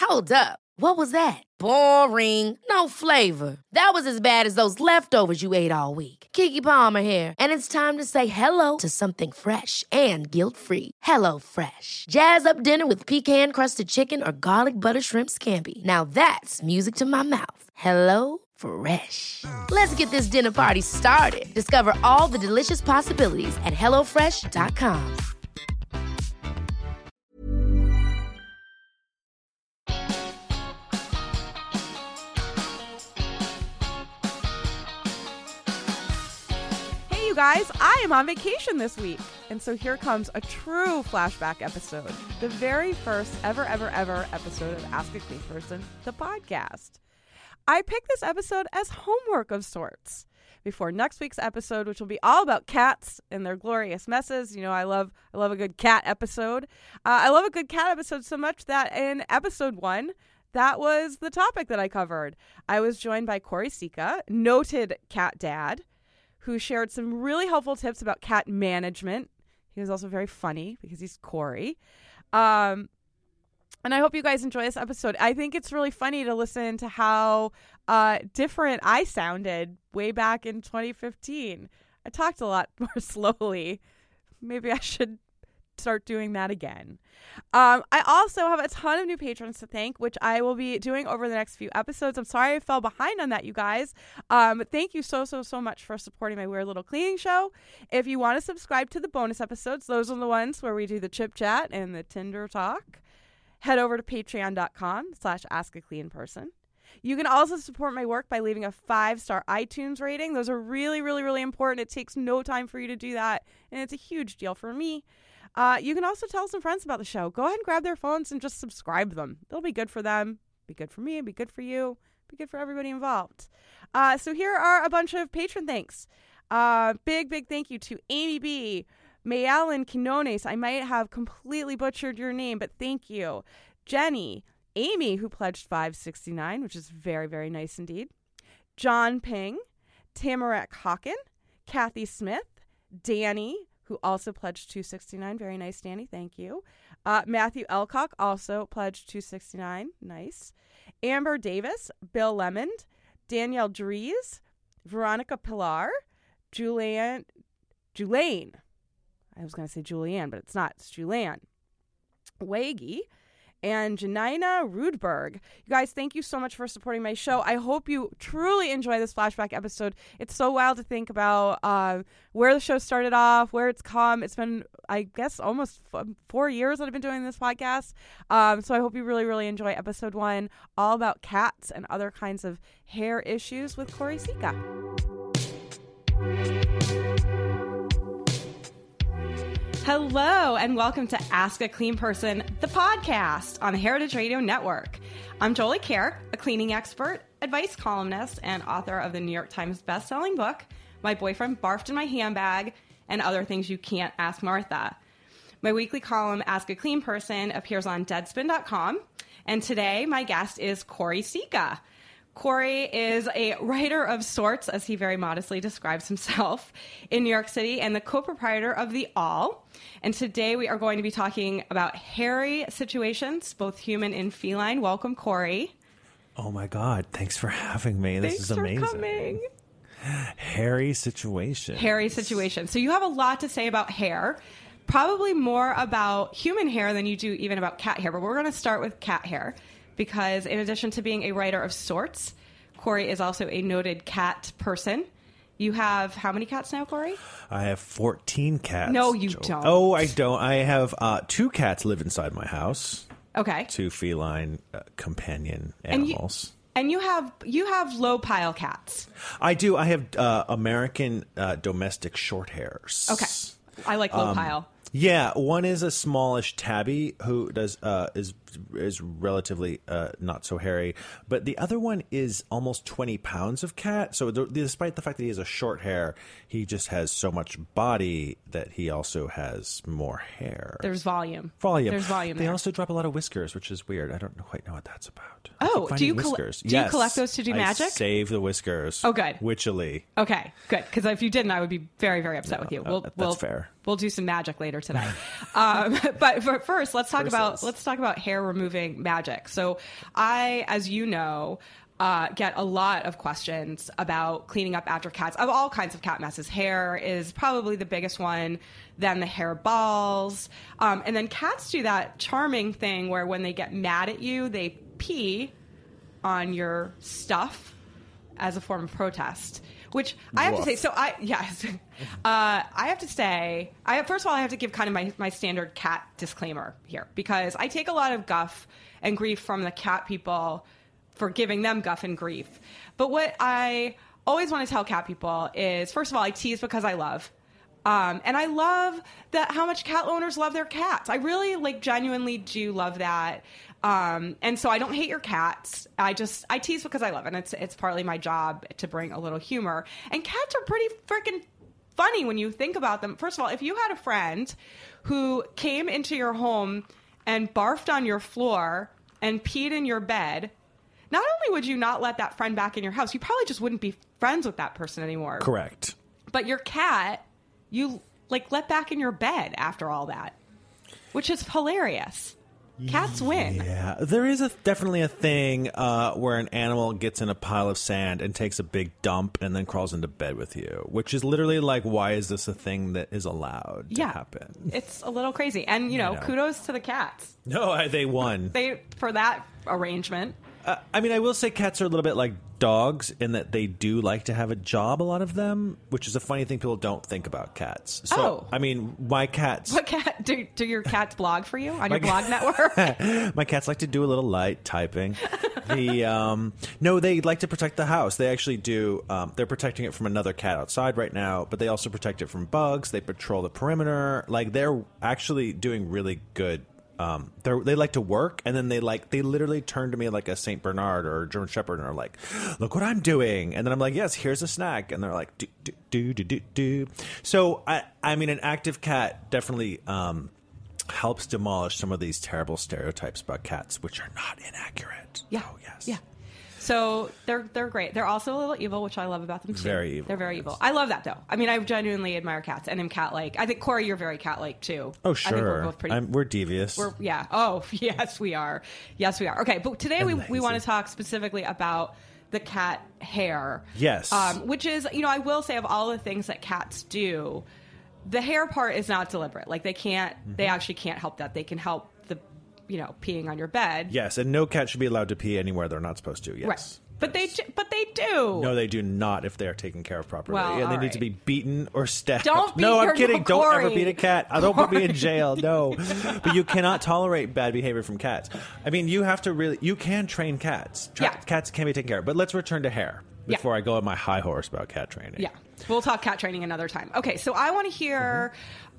Hold up. What was that? Boring. No flavor. That was as bad as those leftovers you ate all week. Keke Palmer here, and it's time to say hello to something fresh and guilt-free. Hello Fresh. Jazz up dinner with pecan-crusted chicken or garlic butter shrimp scampi. Now that's music to my mouth. Hello Fresh. Let's get this dinner party started. Discover all the delicious possibilities at hellofresh.com. Guys, I am on vacation this week, and so here comes a true flashback episode, the very first ever episode of Ask a Clean Person, the podcast. I picked this episode as homework of sorts before next week's episode, which will be all about cats and their glorious messes. You know, I love a good cat episode. I love a good cat episode so much that in episode 1, that was the topic that I covered. I was joined by Corey Sika, noted cat dad, who shared some really helpful tips about cat management. He was also very funny because he's Corey. And I hope you guys enjoy this episode. I think it's really funny to listen to how different I sounded way back in 2015. I talked a lot more slowly. Maybe I should start doing that again. I also have a ton of new patrons to thank, which I will be doing over the next few episodes. I'm sorry I fell behind on that, you guys. But thank you so much for supporting my weird little cleaning show. If you want to subscribe to the bonus episodes, those are the ones where we do the chip chat and the Tinder talk. Head over to patreon.com/askacleanperson. You can also support my work by leaving a 5-star iTunes rating. Those are really, really, really important. It takes no time for you to do that, and it's a huge deal for me. You can also tell some friends about the show. Go ahead and grab their phones and just subscribe them. It'll be good for them, be good for me, be good for you, be good for everybody involved. So here are a bunch of patron thanks. Big thank you to Amy B., Mayalyn Quinones. I might have completely butchered your name, but thank you. Jenny, Amy, who pledged $5.69, which is very, very nice indeed. John Ping, Tamarack Hawken, Kathy Smith, Danny, who also pledged $2.69. Very nice, Danny. Thank you. Matthew Elcock also pledged $2.69. Nice. Amber Davis, Bill Lemond, Danielle Dries, Veronica Pilar, Julaine. I was going to say Julianne, but it's not. It's Julianne. Waggy. And Janina Rudberg. You guys, thank you so much for supporting my show. I hope you truly enjoy this flashback episode. It's so wild to think about where the show started off, where it's come. It's been, I guess, almost 4 years that I've been doing this podcast. So I hope you really, really enjoy episode 1, all about cats and other kinds of hair issues with Corey Sika. Hello, and welcome to Ask a Clean Person, the podcast on the Heritage Radio Network. I'm Jolie Kerr, a cleaning expert, advice columnist, and author of the New York Times bestselling book, My Boyfriend Barfed in My Handbag, and Other Things You Can't Ask Martha. My weekly column, Ask a Clean Person, appears on Deadspin.com, and today my guest is Corey Sika. Corey is a writer of sorts, as he very modestly describes himself, in New York City, and the co-proprietor of The Awl. And today we are going to be talking about hairy situations, both human and feline. Welcome, Corey. Oh my God. Thanks for having me. This is amazing. Thanks for coming. Hairy situation. Hairy situation. So you have a lot to say about hair, probably more about human hair than you do even about cat hair. But we're going to start with cat hair. Because in addition to being a writer of sorts, Corey is also a noted cat person. You have how many cats now, Corey? I have 14 cats. No, you don't. Oh, I don't. I have 2 cats live inside my house. Okay. 2 feline companion animals. And you have low pile cats. I do. I have American domestic short hairs. Okay. I like low pile. Yeah, one is a smallish tabby who is relatively not so hairy, but the other one is almost 20 pounds of cat. So despite the fact that he has a short hair, he just has so much body that he also has more hair. There's volume. There's volume. They there. also drop a lot of whiskers, which is weird. I don't quite know what that's about. Oh, do you collect those to do magic? I save the whiskers. Oh, good. Witchily. Okay, good. Because if you didn't, I would be very, very upset with you. That's fair. We'll do some magic later today. But first, let's talk about hair removing magic. So I, as you know, get a lot of questions about cleaning up after cats of all kinds of cat messes. Hair is probably the biggest one, then the hair balls. And then cats do that charming thing where when they get mad at you, they pee on your stuff as a form of protest. Which I have to say, I have to say, first of all, I have to give kind of my standard cat disclaimer here, because I take a lot of guff and grief from the cat people for giving them guff and grief. But what I always want to tell cat people is, first of all, I tease because I love. And I love that how much cat owners love their cats. I really genuinely do love that. And so I don't hate your cats. I tease because I love it. And it's partly my job to bring a little humor. And cats are pretty freaking funny when you think about them. First of all, if you had a friend who came into your home and barfed on your floor and peed in your bed, not only would you not let that friend back in your house, you probably just wouldn't be friends with that person anymore. Correct. But your cat, you let back in your bed after all that, which is hilarious. Cats win. Yeah, there is definitely a thing where an animal gets in a pile of sand and takes a big dump and then crawls into bed with you, which is literally why is this a thing that is allowed to happen? It's a little crazy. And, kudos to the cats. No, they won. For that arrangement. I mean, I will say cats are a little bit like dogs in that they do like to have a job, a lot of them, which is a funny thing people don't think about cats. So, I mean, my cats... What cat? Do your cats blog for you on your blog network? My cats like to do a little light typing. No, they like to protect the house. They actually do. They're protecting it from another cat outside right now, but they also protect it from bugs. They patrol the perimeter. They're actually doing really good. They like to work, and then they literally turn to me like a Saint Bernard or a German Shepherd and are like, "Look what I'm doing!" And then I'm like, "Yes, here's a snack," and they're like, "Do." So I mean, an active cat definitely helps demolish some of these terrible stereotypes about cats, which are not inaccurate. Yeah. Oh, yes. Yeah. So they're great. They're also a little evil, which I love about them too. Very evil. They're very evil. I love that though. I mean, I genuinely admire cats and am cat-like. I think Corey, you're very cat-like too. Oh sure. I think we're both pretty. We're devious. Oh yes, we are. Yes, we are. Okay, but today we want to talk specifically about the cat hair. Yes. Which is, I will say, of all the things that cats do, the hair part is not deliberate. They can't. Mm-hmm. They actually can't help that. They can help peeing on your bed. Yes, and no cat should be allowed to pee anywhere they're not supposed to. Yes. Right. But they do. No, they do not if they are taken care of properly. Well, and they need to be beaten or stabbed. Don't beat I'm kidding. Don't Corey. ever beat a cat. Don't put me in jail. No. But you cannot tolerate bad behavior from cats. I mean, you can train cats. Cats can be taken care of. But let's return to hair before I go on my high horse about cat training. Yeah. We'll talk cat training another time. Okay, so I want to hear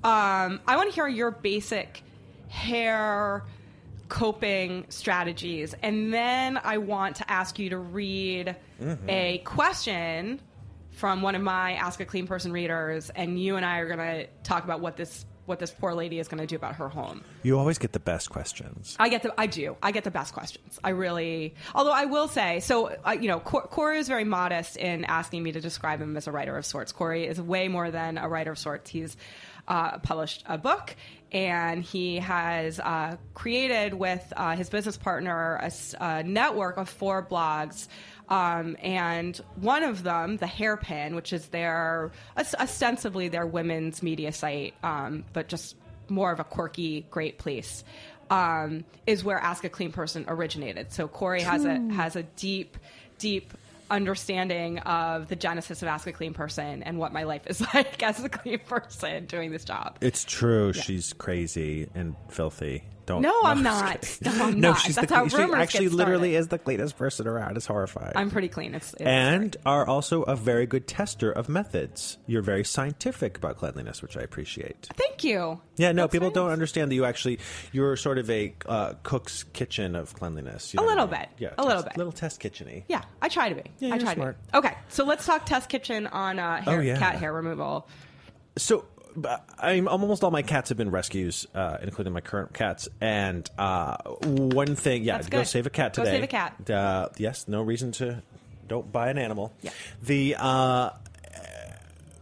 your basic hair coping strategies, and then I want to ask you to read a question from one of my Ask a Clean Person readers, and you and I are going to talk about what this poor lady is going to do about her home. You always get the best questions. I get the best questions. I really, although I will say, so Corey is very modest in asking me to describe him as a writer of sorts. Corey is way more than a writer of sorts. He's published a book, and he has created with his business partner a network of 4 blogs, and one of them, The Hairpin, which is ostensibly their women's media site, but just more of a quirky, great place, is where Ask a Clean Person originated. So Corey has a deep understanding of the genesis of Ask a Clean Person and what my life is like as a clean person doing this job. It's true. Yeah. She's crazy and filthy. I'm not. She's That's how rumors she actually get literally is the cleanest person around. It's horrifying. I'm pretty clean. And are also a very good tester of methods. You're very scientific about cleanliness, which I appreciate. Thank you. Yeah, no, people don't understand that you're sort of a cook's kitchen of cleanliness. A little bit. Yeah, a little bit. Little test kitchen-y. Yeah, I try to be. Yeah, you're smart. To be. Okay, so let's talk test kitchen on cat hair removal. So almost all my cats have been rescues, including my current cats. And one thing, go save a cat today. Go save a cat. Yes, no reason to don't buy an animal. Yeah.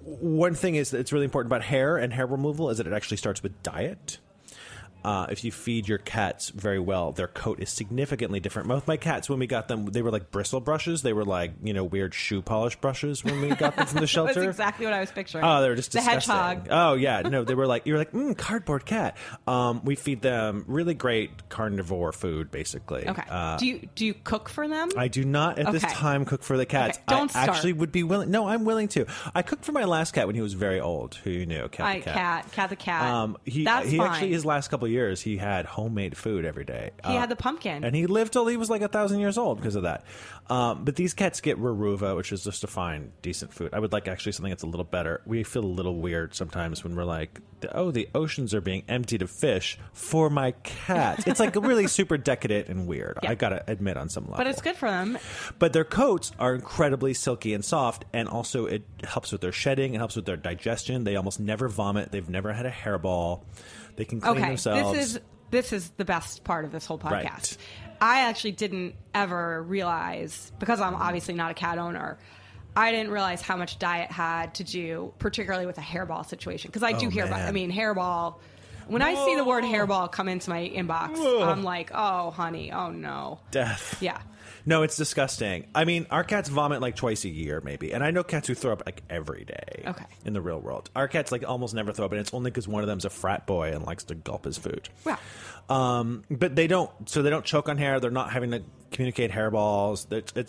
one thing is that it's really important about hair and hair removal is that it actually starts with diet. If you feed your cats very well, their coat is significantly different. Both my cats, when we got them, they were like bristle brushes. They were like, weird shoe polish brushes when we got them from the shelter. That's exactly what I was picturing. Oh, they were just disgusting. The hedgehog. Oh, yeah. No, they were like, you were like, cardboard cat. We feed them really great carnivore food, basically. Okay. Do you cook for them? I do not at this time cook for the cats. Okay. Don't I actually would be willing. No, I'm willing to. I cooked for my last cat when he was very old, who you knew, Cat the Cat. Cat the Cat. He fine. Actually, his last couple of years, he had homemade food every day. He had the pumpkin. And he lived till he was like 1,000 years old because of that. But these cats get Raruva, which is just a fine, decent food. I would like actually something that's a little better. We feel a little weird sometimes when we're like, the oceans are being emptied of fish for my cats. It's like really super decadent and weird. Yeah. I gotta admit on some level. But it's good for them. But their coats are incredibly silky and soft, and also it helps with their shedding. It helps with their digestion. They almost never vomit. They've never had a hairball. They can clean themselves. This is the best part of this whole podcast. Right. I actually didn't ever realize, because I'm obviously not a cat owner, I didn't realize how much diet had to do, particularly with a hairball situation. Because I do hear about, hairball. When I see the word hairball come into my inbox, I'm like, oh, honey, oh no. Death. Yeah. No, it's disgusting. I mean, our cats vomit like twice a year, maybe. And I know cats who throw up like every day in the real world. Our cats like almost never throw up, and it's only because one of them's a frat boy and likes to gulp his food. Yeah. But they don't choke on hair. They're not having to communicate hairballs.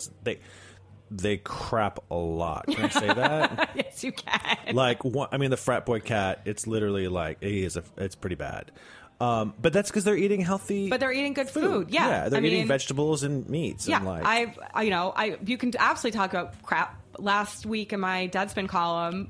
They crap a lot. Can I say that? Yes, you can. The frat boy cat, it's literally like, it's pretty bad. But that's because they're eating healthy. But they're eating good food. Yeah. They're eating vegetables and meats. Yeah. And you can absolutely talk about crap. Last week in my Deadspin column,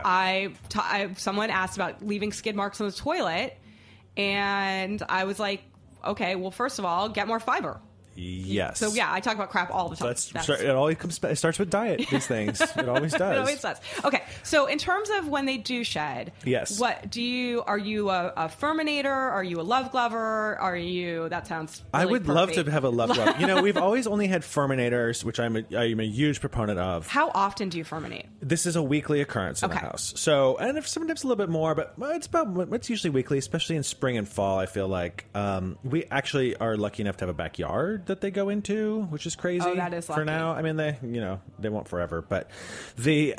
someone asked about leaving skid marks on the toilet, and I was like, okay, well, first of all, get more fiber. Yes. So I talk about crap all the time. It starts with diet. These things. It always does. It always does. Okay. So in terms of when they do shed, yes. What are you a Furminator? Are you a love glover? That sounds. Really I would perfect. love to have a love glove. We've always only had Furminators, which I'm a huge proponent of. How often do you furminate? This is a weekly occurrence in the house. So, and if sometimes a little bit more, but it's usually weekly, especially in spring and fall. I feel like we actually are lucky enough to have a backyard that they go into, which is crazy. Oh, that is lucky. For now. I mean, they won't forever, but they'll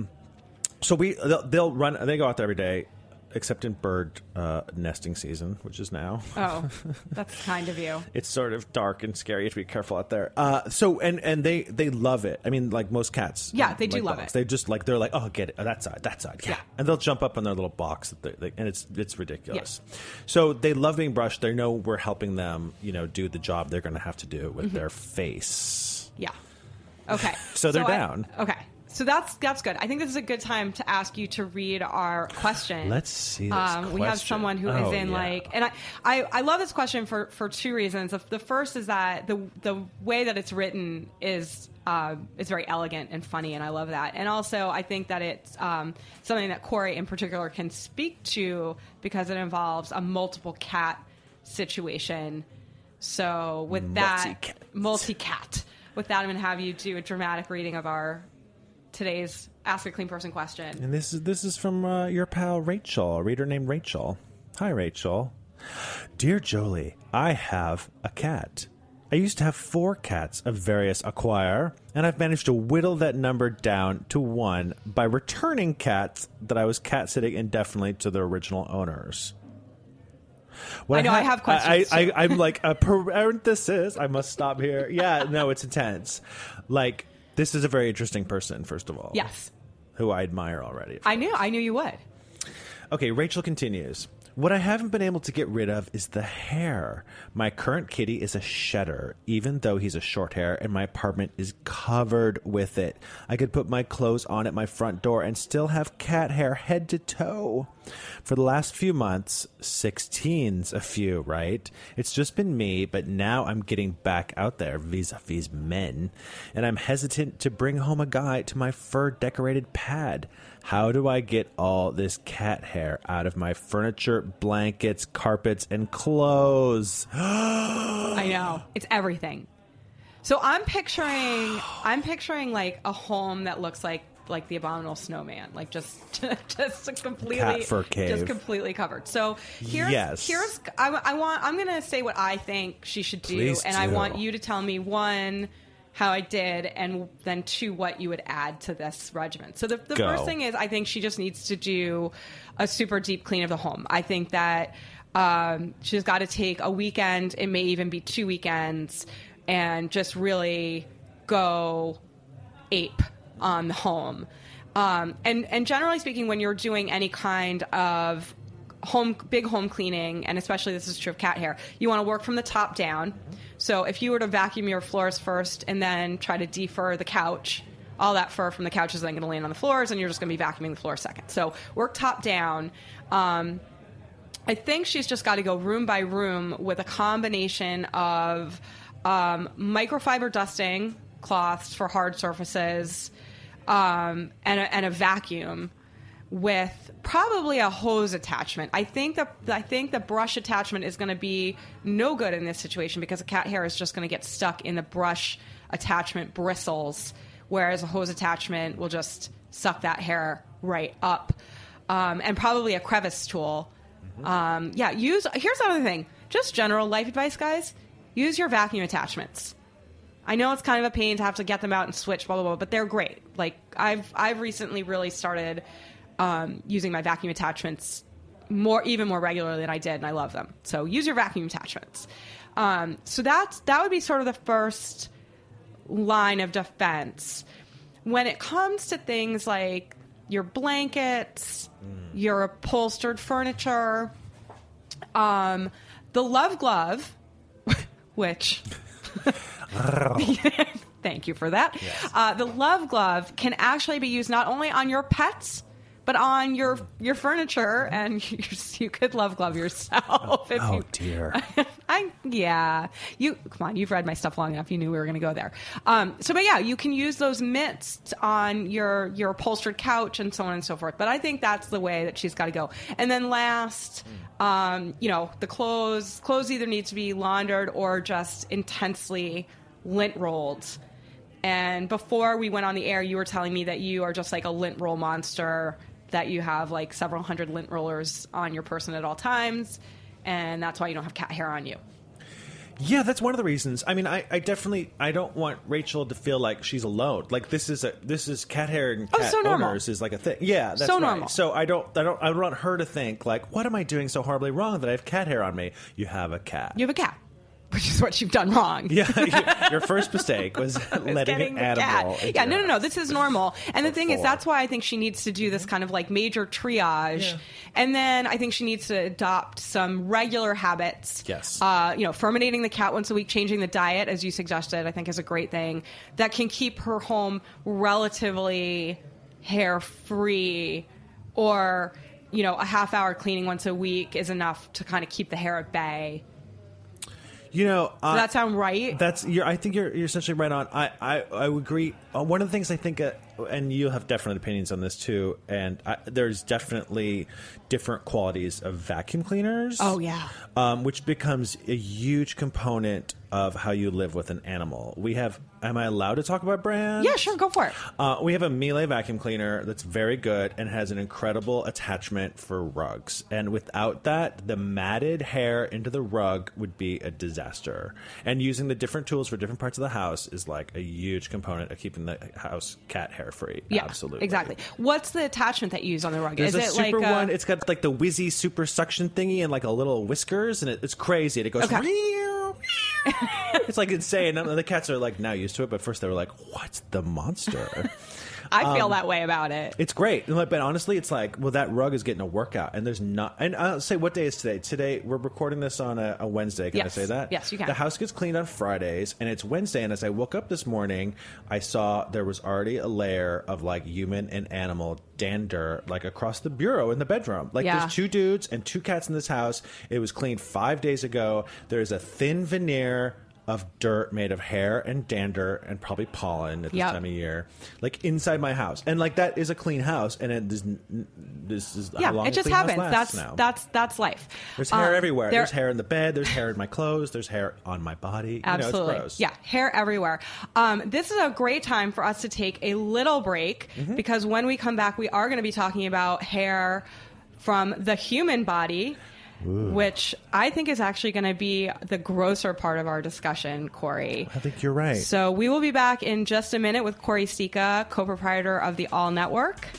run. They go out there every day, except in bird nesting season, which is now. Oh, that's kind of you. It's sort of dark and scary. You have to be careful out there. And they love it. I mean, like most cats. Yeah, they do love it. They just they're like, oh, get it. That side. Yeah. And they'll jump up on their little box, and it's ridiculous. Yeah. So they love being brushed. They know we're helping them, do the job they're going to have to do with their face. Yeah. Okay. So they're down. Okay. So that's good. I think this is a good time to ask you to read our question. Let's see this question. We have someone who is in and I love this question for two reasons. The first is that the way that it's written is very elegant and funny, and I love that. And also, I think that it's something that Corey in particular can speak to because it involves a multiple cat situation. So with multi-cat. With that, I'm going to have you do a dramatic reading of our today's Ask a Clean Person question. And this is from your pal Rachel, a reader named Rachel. Hi, Rachel. Dear Jolie, I have a cat. I used to have 4 cats of various acquire, and I've managed to whittle that number down to 1 by returning cats that I was cat-sitting indefinitely to their original owners. I have questions. I'm like, a parenthesis. I must stop here. Yeah, no, it's intense. Like, this is a very interesting person, first of all. Yes. Who I admire already. I knew you would. Okay, Rachel continues. What I haven't been able to get rid of is the hair. My current kitty is a shedder, even though he's a short hair, and my apartment is covered with it. I could put my clothes on at my front door and still have cat hair head to toe. For the last few months, 16's a few, right? It's just been me, but now I'm getting back out there vis-a-vis men, and I'm hesitant to bring home a guy to my fur-decorated pad. How do I get all this cat hair out of my furniture, blankets, carpets, and clothes? I know. It's everything. So I'm picturing like a home that looks like like the Abominable Snowman, like just completely Cat fur cave. just completely covered. So here's I'm going to say what I think she should do, Please and I do. want you to tell me, one, how I did, and then two, what you would add to this regimen. So the first thing is, I think she just needs to do a super deep clean of the home. I think that she's got to take a weekend, it may even be 2 weekends, and just really go ape on the home. And generally speaking, when you're doing any kind of big home cleaning, and especially this is true of cat hair, you want to work from the top down. So if you were to vacuum your floors first and then try to defur the couch, all that fur from the couch is then going to land on the floors, and you're just going to be vacuuming the floor second. So work top down. I think she's just got to go room by room with a combination of microfiber dusting cloths for hard surfaces, and a vacuum with probably a hose attachment. I think the brush attachment is going to be no good in this situation because the cat hair is just going to get stuck in the brush attachment bristles, whereas a hose attachment will just suck that hair right up. And probably a crevice tool. Here's another thing. Just general life advice, guys. Use your vacuum attachments. I know it's kind of a pain to have to get them out and switch, blah, blah, blah, but they're great. Like, I've recently really started using my vacuum attachments even more regularly than I did, and I love them. So use your vacuum attachments. So that would be sort of the first line of defense. When it comes to things like your blankets, your upholstered furniture, the Love Glove, which... Thank you for that. Yes. The Love Glove can actually be used not only on your pets, but on your furniture, and you could Love Glove yourself. Dear. You come on. You've read my stuff long enough. You knew we were going to go there. You can use those mitts on your upholstered couch and so on and so forth. But I think that's the way that she's got to go. And then last, the clothes either need to be laundered or just intensely lint rolled. And before we went on the air, you were telling me that you are just like a lint roll monster, that you have like several hundred lint rollers on your person at all times, and that's why you don't have cat hair on you. Yeah, that's one of the reasons. I mean, I definitely don't want Rachel to feel like she's alone. Like this is cat hair and cat owners is like a thing. Yeah, that's so normal. So I don't want her to think like, what am I doing so horribly wrong that I have cat hair on me? You have a cat. You have a cat. Which is what you've done wrong. Yeah, your first mistake was letting an animal. Yeah, no. This is normal. And the thing is, that's why I think she needs to do this kind of like major triage. Yeah. And then I think she needs to adopt some regular habits. Yes. Furminating the cat once a week, changing the diet, as you suggested, I think is a great thing that can keep her home relatively hair-free, or, a half-hour cleaning once a week is enough to kind of keep the hair at bay. Does that sound right? I think you're essentially right on. I would agree. One of the things I think, and you'll have definite opinions on this too, and there's definitely different qualities of vacuum cleaners. Oh, yeah. Which becomes a huge component of how you live with an animal. Am I allowed to talk about brands? Yeah, sure, go for it. We have a Miele vacuum cleaner that's very good and has an incredible attachment for rugs. And without that, the matted hair into the rug would be a disaster. And using the different tools for different parts of the house is like a huge component of keeping the house cat hair free. Yeah, absolutely. Exactly. What's the attachment that you use on the rug? There's is a it super like one. It's got like the whizzy super suction thingy and like a little whiskers, and it's crazy. And it goes. Okay. It's like insane. And the cats are like now used to it, but first they were like, "What's the monster?" I feel that way about it. It's great, but honestly, it's like, well, that rug is getting a workout, and there's not. And I'll say, what day is today? Today we're recording this on a Wednesday. Can I say that? Yes, you can. The house gets cleaned on Fridays, and it's Wednesday. And as I woke up this morning, I saw there was already a layer of like human and animal dander like across the bureau in the bedroom. Like there's 2 dudes and 2 cats in this house. It was cleaned 5 days ago. There's a thin veneer of dirt made of hair and dander and probably pollen at this time of year, like inside my house. And like that is a clean house, and this is how long it just a clean house happens. lasts now. That's life. There's hair everywhere. There's hair in the bed. There's hair in my clothes. There's hair on my body. Absolutely. You know, it's gross. Yeah, hair everywhere. This is a great time for us to take a little break because when we come back, we are going to be talking about hair from the human body. Ooh. Which I think is actually going to be the grosser part of our discussion, Corey. I think you're right. So we will be back in just a minute with Corey Sika, co-proprietor of the All Network.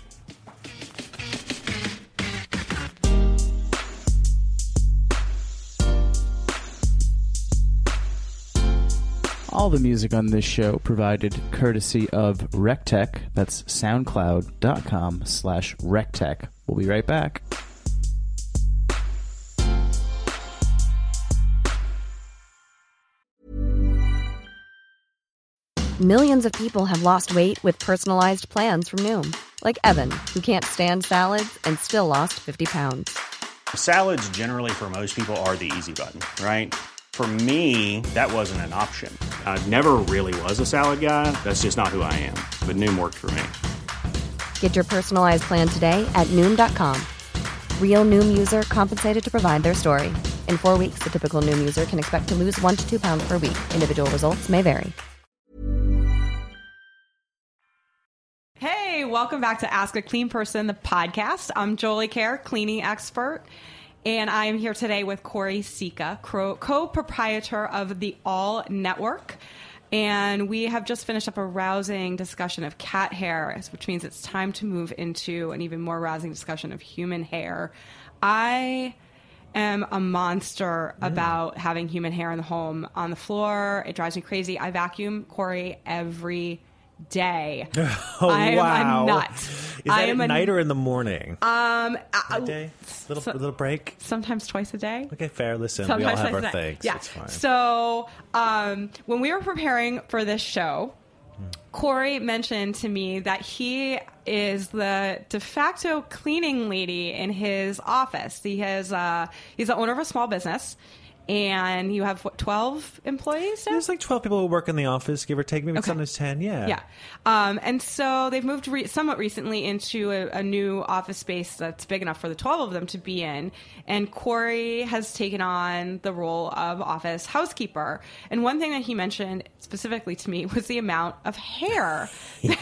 All the music on this show provided courtesy of Rectech. That's soundcloud.com/Rectech. We'll be right back. Millions of people have lost weight with personalized plans from Noom. Like Evan, who can't stand salads and still lost 50 pounds. Salads generally for most people are the easy button, right? For me, that wasn't an option. I never really was a salad guy. That's just not who I am. But Noom worked for me. Get your personalized plan today at Noom.com. Real Noom user compensated to provide their story. In 4 weeks, the typical Noom user can expect to lose 1 to 2 pounds per week. Individual results may vary. Hey, welcome back to Ask a Clean Person, the podcast. I'm Jolie Kerr, cleaning expert, and I am here today with Corey Sika, co-proprietor of the All Network. And we have just finished up a rousing discussion of cat hair, which means it's time to move into an even more rousing discussion of human hair. I am a monster about having human hair in the home, on the floor. It drives me crazy. I vacuum Corey every day. Oh, I wow. am a nut. Is that at night or in the morning? A day? Little break? Sometimes twice a day. Okay, fair. Listen, Sometimes we all have twice our a day. things. Yeah. It's fine. So when we were preparing for this show, Corey mentioned to me that he is the de facto cleaning lady in his office. He's the owner of a small business. And you have, 12 employees now? There's like 12 people who work in the office, give or take. Maybe sometimes 10, yeah. Yeah. And so they've moved somewhat recently into a new office space that's big enough for the 12 of them to be in. And Corey has taken on the role of office housekeeper. And one thing that he mentioned specifically to me was the amount of hair that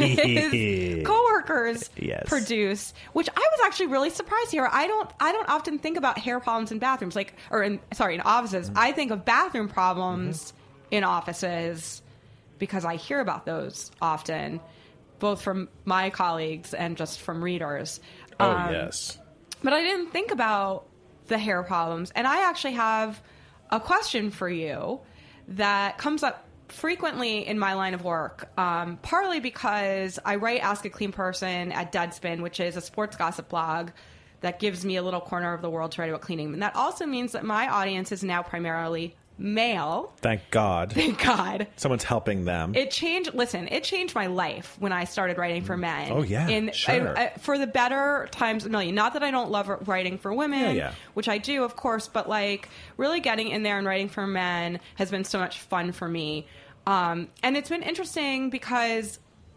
his coworkers produce, which I was actually really surprised to hear. I don't often think about hair problems in bathrooms, in offices. I think of bathroom problems in offices because I hear about those often, both from my colleagues and just from readers. Yes. But I didn't think about the hair problems. And I actually have a question for you that comes up frequently in my line of work, partly because I write Ask a Clean Person at Deadspin, which is a sports gossip blog that gives me a little corner of the world to write about cleaning. And that also means that my audience is now primarily male. Thank God. Thank God. Someone's helping them. It changed my life when I started writing for men. Oh, yeah. Sure. For the better times a million. Not that I don't love writing for women, which I do, of course, but like really getting in there and writing for men has been so much fun for me. And it's been interesting because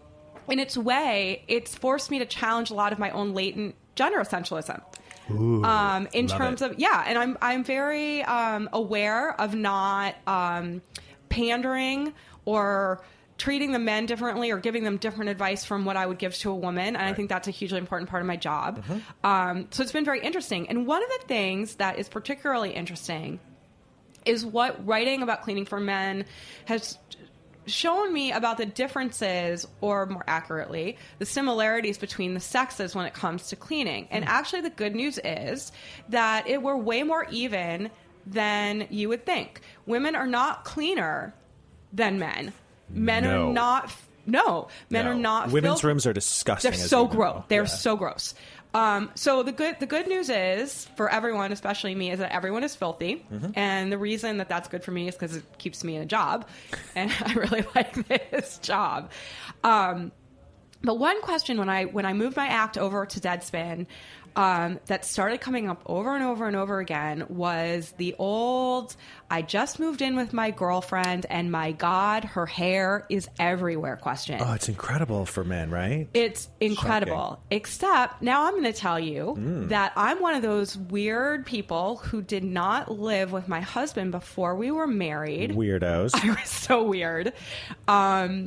in its way, it's forced me to challenge a lot of my own latent gender essentialism. Ooh, in terms of, and I'm very aware of not pandering or treating the men differently or giving them different advice from what I would give to a woman. And I think that's a hugely important part of my job. So it's been very interesting. And one of the things that is particularly interesting is what writing about cleaning for men has shown me about the differences, or more accurately, the similarities between the sexes when it comes to cleaning. And actually the good news is that we're way more even than you would think. Women are not cleaner than men. Men are not... No, men are not. Women's rooms are disgusting. They're so gross. They're so gross. So the good news is for everyone, especially me, is that everyone is filthy, and the reason that that's good for me is because it keeps me in a job, and I really like this job. But one question when I moved my act over to Deadspin, that started coming up over and over and over again was the old, I just moved in with my girlfriend and my God, her hair is everywhere question. Oh, it's incredible for men, right? It's incredible. Shocking. Except now I'm going to tell you that I'm one of those weird people who did not live with my husband before we were married. Weirdos. I was so weird. And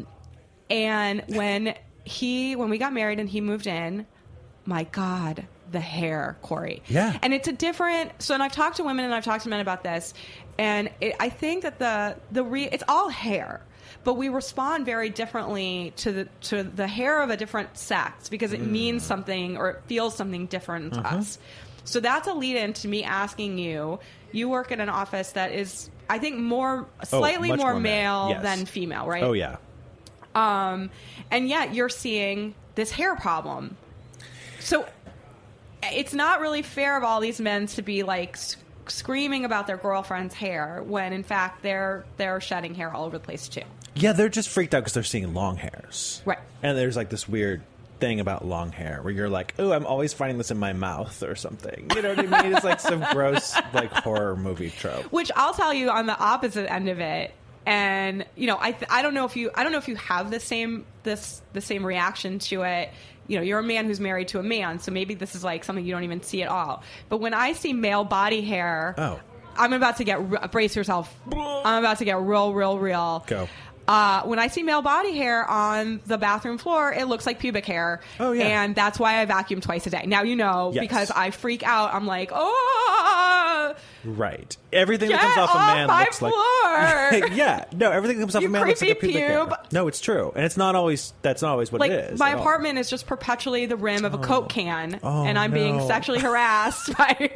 when we got married and he moved in, my God, the hair, Corey. Yeah. And it's a different, and I've talked to women and I've talked to men about this, and I think that it's all hair, but we respond very differently to the hair of a different sex because it means something or it feels something different to us. So that's a lead in to me asking you work in an office that is, I think, slightly more male yes. than female, right? Oh, yeah. And yet you're seeing this hair problem. So it's not really fair of all these men to be like screaming about their girlfriend's hair when in fact they're shedding hair all over the place too. Yeah, they're just freaked out because they're seeing long hairs. Right. And there's like this weird thing about long hair where you're like, oh, I'm always finding this in my mouth or something. You know what I mean? It's like some gross like horror movie trope. Which I'll tell you on the opposite end of it. And I don't know if you have the same reaction to it. You know, you're a man who's married to a man, so maybe this is like something you don't even see at all. But when I see male body hair, I'm about to get brace yourself. I'm about to get real. Go. When I see male body hair on the bathroom floor, it looks like pubic hair. Oh, yeah. And that's why I vacuum twice a day. Now you know, yes. because I freak out. I'm like, oh, right. Everything that comes off a man looks floor. like yeah. No, everything that comes off a man looks like a pubic hair. No, it's true, and that's not always what like, it is. My apartment is just perpetually the rim of a Coke can, and I'm being sexually harassed by.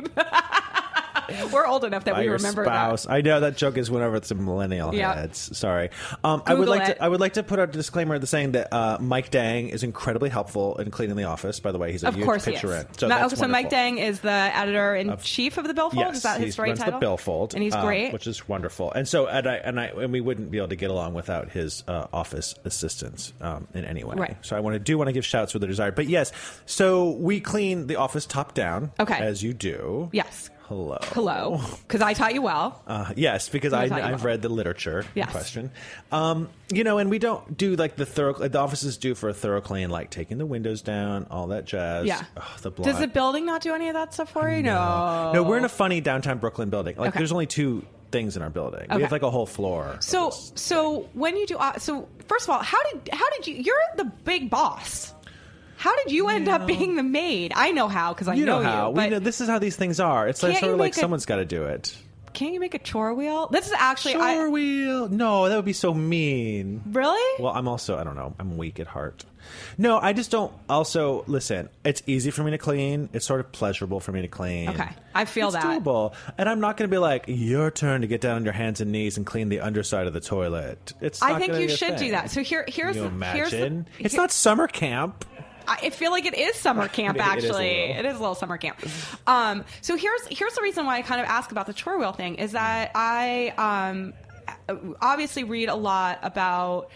We're old enough that we remember spouse. that. I know that joke is went over some millennial heads. Sorry. I would like to put out a disclaimer that's saying that Mike Dang is incredibly helpful in cleaning the office. By the way, he's a huge picture in. So Mike Dang is the editor in chief of the Billfold. Yes, is that his right title? The Billfold, and he's great, which is wonderful. And so and we wouldn't be able to get along without his office assistance in any way. Right. So I want to give shouts where they're desired. But yes, so we clean the office top down. Okay. As you do. Yes. Hello. Because I taught you well. Yes, because I've read the literature in question. And we don't do like the offices do for a thorough clean, like taking the windows down, all that jazz. Yeah. The block. Does the building not do any of that stuff for you? No, we're in a funny downtown Brooklyn building. Like there's only 2 things in our building. We have like a whole floor. So when you do, so first of all, how did you? You're the big boss. How did you end up being the maid? I know how because I know how. you. But we know this is how these things are. It's like sort of like someone's got to do it. Can't you make a chore wheel? This is actually chore wheel. No, that would be so mean. Really? Well, I'm also I don't know. I'm weak at heart. No, I just don't. Also, listen. It's easy for me to clean. It's sort of pleasurable for me to clean. Okay, I feel that. It's doable, and I'm not going to be like your turn to get down on your hands and knees and clean the underside of the toilet. I think you should do that. So here's it's not summer camp. I feel like it is summer camp, actually. It is a little summer camp. So here's the reason why I kind of ask about the chore wheel thing is that I obviously read a lot about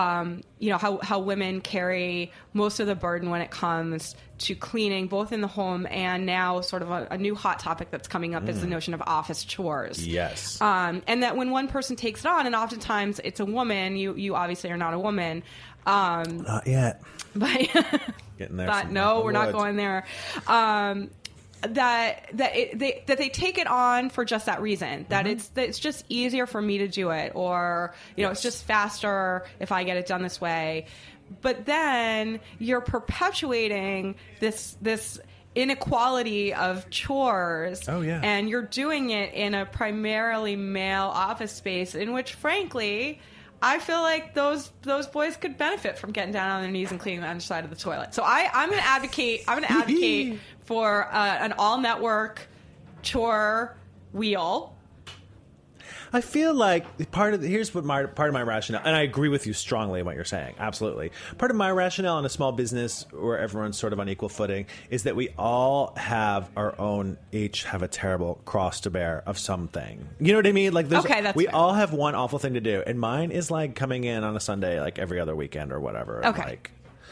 how women carry most of the burden when it comes to cleaning, both in the home and now sort of a new hot topic that's coming up is the notion of office chores. Yes. And that when one person takes it on, and oftentimes it's a woman, you obviously are not a woman. Not yet. But getting there. But no, we're not going there. That they take it on for just that reason. That it's just easier for me to do it, or it's just faster if I get it done this way. But then you're perpetuating this inequality of chores. Oh, yeah. And you're doing it in a primarily male office space in which, frankly, I feel like those boys could benefit from getting down on their knees and cleaning the underside of the toilet. So I'm going to advocate for an all-network chore wheel. I feel like part of my rationale, and I agree with you strongly in what you're saying. Absolutely, part of my rationale in a small business where everyone's sort of on equal footing is that we all have each have a terrible cross to bear of something. You know what I mean? Like, we all have one awful thing to do, and mine is like coming in on a Sunday, like every other weekend or whatever. Okay. And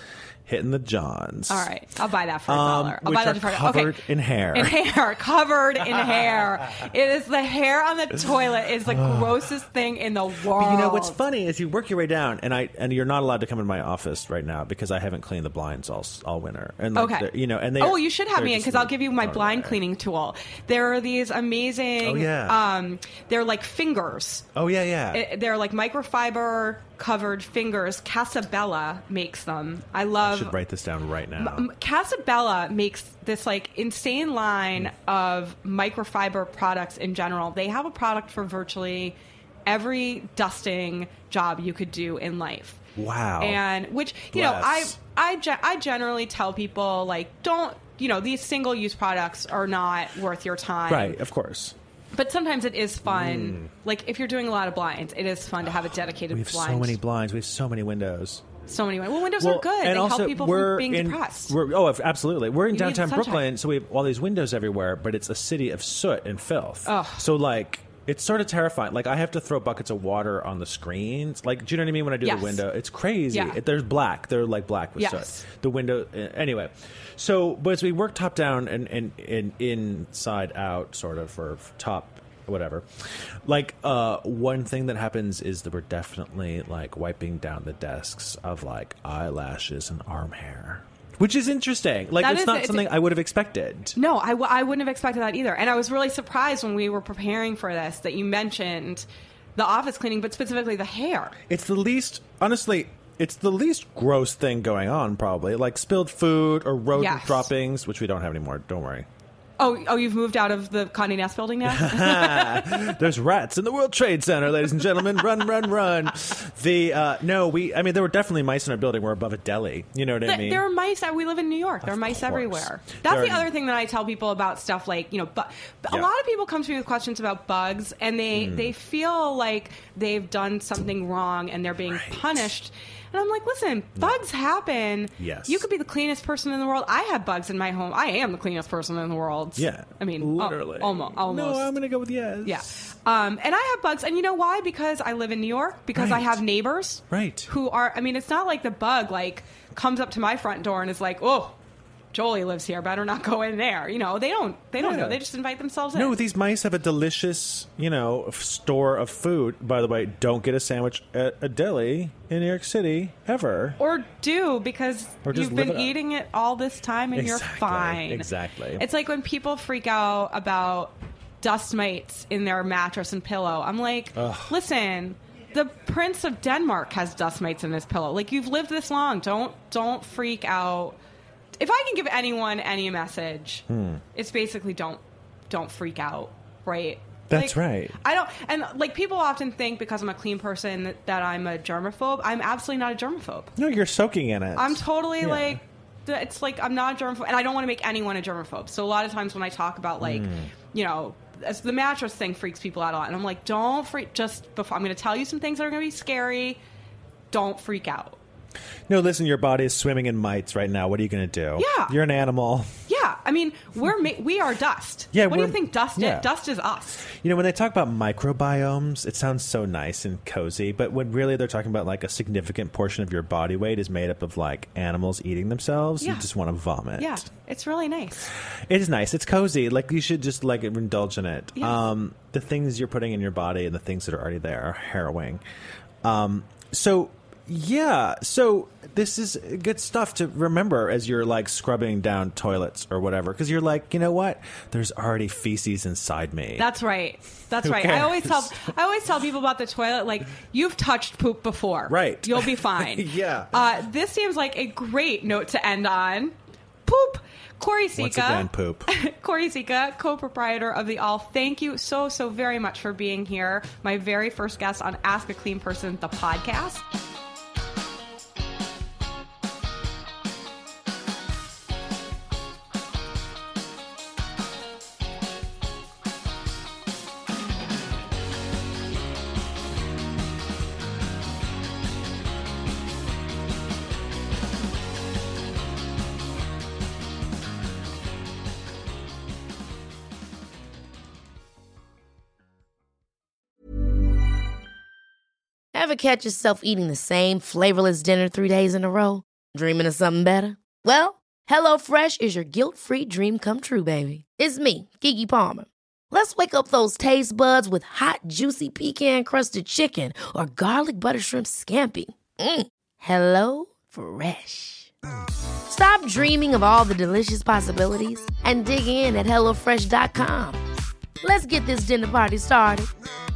hitting the Johns. All right, I'll buy that for $1. I'll buy that for $1. Covered in hair. Covered in hair. It is the hair on the toilet is the grossest thing in the world. But you know what's funny is you work your way down, and you're not allowed to come in my office right now because I haven't cleaned the blinds all winter. And like, okay, you know, and they. Oh, you should have me in because I'll give you my blind cleaning tool. There are these amazing. Oh yeah. They're like fingers. Oh yeah. They're like microfiber covered fingers. Casabella makes them. I love. I should write this down right now. Casabella makes this like insane line of microfiber products in general. They have a product for virtually every dusting job you could do in life. Wow. And which, you know, I generally tell people, like, don't, you know, these single-use products are not worth your time. Right, of course. But sometimes it is fun. Like, if you're doing a lot of blinds, it is fun to have a dedicated blind. We have so many blinds. We have so many windows. So many. Well, windows are good. And they also, help people from being depressed. Absolutely. We're in You need downtown sunshine. Brooklyn, so we have all these windows everywhere, but it's a city of soot and filth. Ugh. So, like, it's sort of terrifying. Like, I have to throw buckets of water on the screens. Like, do you know what I mean when I do Yes. the window? It's crazy. Yeah. There's black. They're, like, black with Yes. soot. The window... Anyway. So, but as we work top down and inside out, sort of, or top... whatever. Like, one thing that happens is that we're definitely, like, wiping down the desks of, like, eyelashes and arm hair. Which is interesting. Like, it's not something I would have expected. No, I wouldn't have expected that either. And I was really surprised when we were preparing for this that you mentioned the office cleaning, but specifically the hair. It's the least... Honestly... It's the least gross thing going on, probably. Like spilled food or rodent droppings, which we don't have anymore. Don't worry. Oh, you've moved out of the Condé Nast building now? There's rats in the World Trade Center, ladies and gentlemen. Run, run, run. There were definitely mice in our building. We're above a deli. You know what I mean? There are mice. We live in New York. There are mice everywhere. That's the other thing that I tell people about stuff like, you know, a lot of people come to me with questions about bugs, and they feel like they've done something wrong and they're being punished. And I'm like, listen, bugs happen. Yes. You could be the cleanest person in the world. I have bugs in my home. I am the cleanest person in the world. Yeah. I mean, literally. Almost. No, I'm going to go with yes. Yeah. And I have bugs. And you know why? Because I live in New York. Because I have neighbors. Right. Who are, I mean, it's not like the bug, like, comes up to my front door and is like, oh, Jolie lives here, better not go in there. You know, they don't know. They just invite themselves in. No, these mice have a delicious, you know, store of food. By the way, don't get a sandwich at a deli in New York City ever. Or do, because you've been eating it all this time and you're fine. Exactly. It's like when people freak out about dust mites in their mattress and pillow. I'm like, listen, the Prince of Denmark has dust mites in his pillow. Like, you've lived this long. Don't freak out. If I can give anyone any message, it's basically don't freak out, right? That's like, right. I don't, and like people often think because I'm a clean person that I'm a germaphobe. I'm absolutely not a germaphobe. No, you're soaking in it. I'm totally like, it's like I'm not a germaphobe, and I don't want to make anyone a germaphobe. So a lot of times when I talk about like, you know, as the mattress thing freaks people out a lot, and I'm like, don't freak. Just before I'm going to tell you some things that are going to be scary. Don't freak out. No, listen, your body is swimming in mites right now. What are you going to do? Yeah. You're an animal. Yeah. I mean, we are dust. Yeah. What do you think dust is? Dust is us. You know, when they talk about microbiomes, it sounds so nice and cozy, but when really they're talking about like a significant portion of your body weight is made up of like animals eating themselves, you just want to vomit. Yeah. It's really nice. It is nice. It's cozy. Like, you should just like indulge in it. Yes. The things you're putting in your body and the things that are already there are harrowing. So this is good stuff to remember as you're like scrubbing down toilets or whatever, because you're like, you know what? There's already feces inside me. That's right. That's Who right. cares? I always tell people about the toilet, like, you've touched poop before. Right. You'll be fine. Yeah. This seems like a great note to end on. Poop. Corey Sika. Once again, poop. Corey Sika, co-proprietor of The All. Thank you so very much for being here. My very first guest on Ask a Clean Person, the podcast. Ever catch yourself eating the same flavorless dinner 3 days in a row? Dreaming of something better? Well, HelloFresh is your guilt-free dream come true, baby. It's me, Keke Palmer. Let's wake up those taste buds with hot, juicy pecan-crusted chicken or garlic butter shrimp scampi. HelloFresh. Stop dreaming of all the delicious possibilities and dig in at HelloFresh.com. Let's get this dinner party started.